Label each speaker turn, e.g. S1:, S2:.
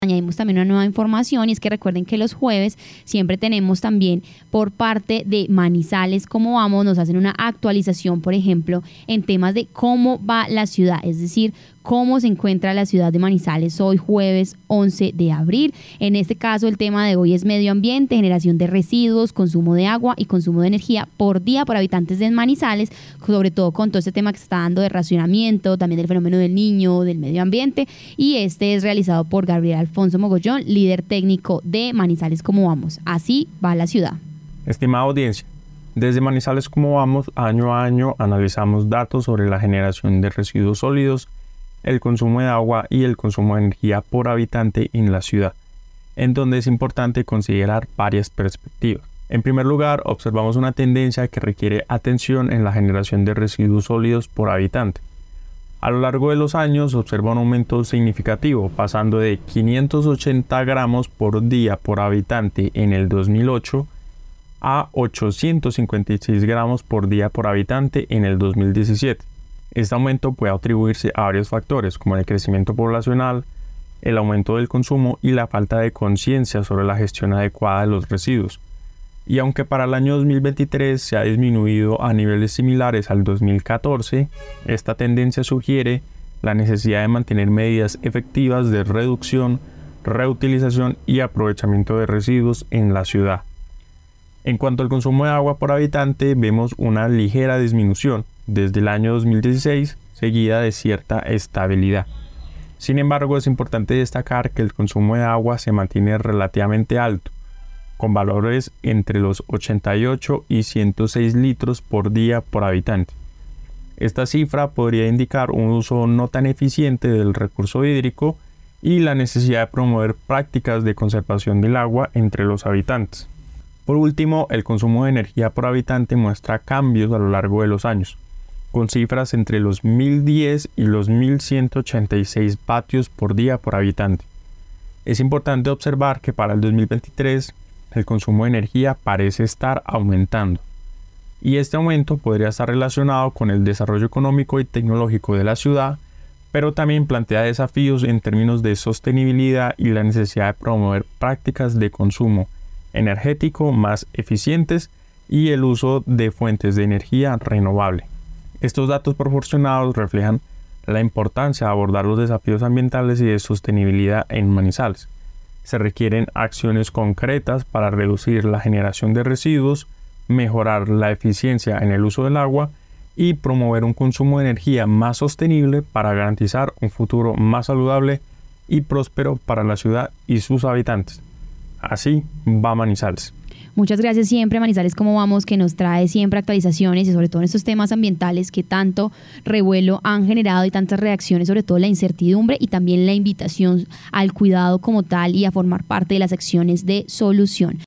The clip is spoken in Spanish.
S1: Añadimos también una nueva información y es que recuerden que los jueves siempre tenemos también por parte de Manizales Cómo Vamos, nos hacen una actualización, por ejemplo, en temas de cómo va la ciudad, es decir, cómo se encuentra la ciudad de Manizales hoy jueves 11 de abril. En este caso el tema de hoy es medio ambiente, generación de residuos, consumo de agua y consumo de energía por día por habitantes de Manizales, sobre todo con todo este tema que se está dando de racionamiento, también del fenómeno del niño, del medio ambiente, y este es realizado por Gabriel Alfonso Mogollón, líder técnico de Manizales Cómo Vamos. Así va la ciudad.
S2: Estimada audiencia, desde Manizales Cómo Vamos, año a año analizamos datos sobre la generación de residuos sólidos, el consumo de agua y el consumo de energía por habitante en la ciudad, en donde es importante considerar varias perspectivas. En primer lugar, observamos una tendencia que requiere atención en la generación de residuos sólidos por habitante. A lo largo de los años observa un aumento significativo, pasando de 580 gramos por día por habitante en el 2008 a 856 gramos por día por habitante en el 2017. Este aumento puede atribuirse a varios factores, como el crecimiento poblacional, el aumento del consumo y la falta de conciencia sobre la gestión adecuada de los residuos. Y aunque para el año 2023 se ha disminuido a niveles similares al 2014, esta tendencia sugiere la necesidad de mantener medidas efectivas de reducción, reutilización y aprovechamiento de residuos en la ciudad. En cuanto al consumo de agua por habitante, vemos una ligera disminución desde el año 2016, seguida de cierta estabilidad. Sin embargo, es importante destacar que el consumo de agua se mantiene relativamente alto, con valores entre los 88 y 106 litros por día por habitante. Esta cifra podría indicar un uso no tan eficiente del recurso hídrico y la necesidad de promover prácticas de conservación del agua entre los habitantes. Por último, el consumo de energía por habitante muestra cambios a lo largo de los años, con cifras entre los 1010 y los 1186 vatios por día por habitante. Es importante observar que para el 2023 el consumo de energía parece estar aumentando, y este aumento podría estar relacionado con el desarrollo económico y tecnológico de la ciudad, pero también plantea desafíos en términos de sostenibilidad y la necesidad de promover prácticas de consumo energético más eficientes y el uso de fuentes de energía renovable. Estos datos proporcionados reflejan la importancia de abordar los desafíos ambientales y de sostenibilidad en Manizales. Se requieren acciones concretas para reducir la generación de residuos, mejorar la eficiencia en el uso del agua y promover un consumo de energía más sostenible para garantizar un futuro más saludable y próspero para la ciudad y sus habitantes. Así va Manizales.
S1: Muchas gracias siempre Manizales Cómo Vamos, que nos trae siempre actualizaciones y sobre todo en estos temas ambientales que tanto revuelo han generado y tantas reacciones, sobre todo la incertidumbre y también la invitación al cuidado como tal y a formar parte de las acciones de solución.